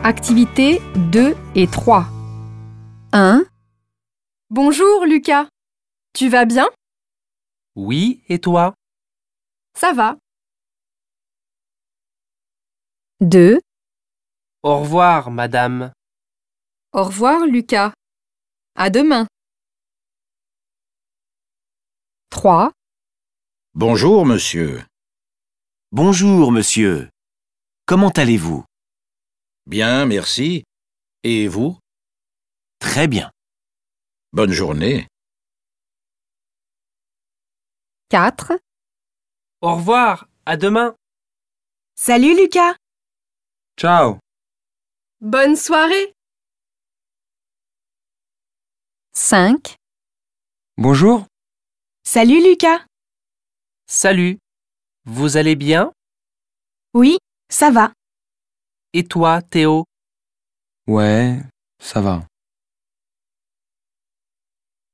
Activités 2 et 3. 1. Bonjour Lucas, tu vas bien? Oui, et toi? Ça va. 2. Au revoir, madame. Au revoir Lucas. À demain. 3. Bonjour, monsieur. Bonjour, monsieur. Comment allez-vous? Bien, merci. Et vous? Très bien. Bonne journée. 4. Au revoir, à demain. Salut Lucas. Ciao. Bonne soirée. 5. Bonjour. Salut Lucas. Salut. Vous allez bien? Oui, ça va. Et toi, Théo? Ouais, ça va.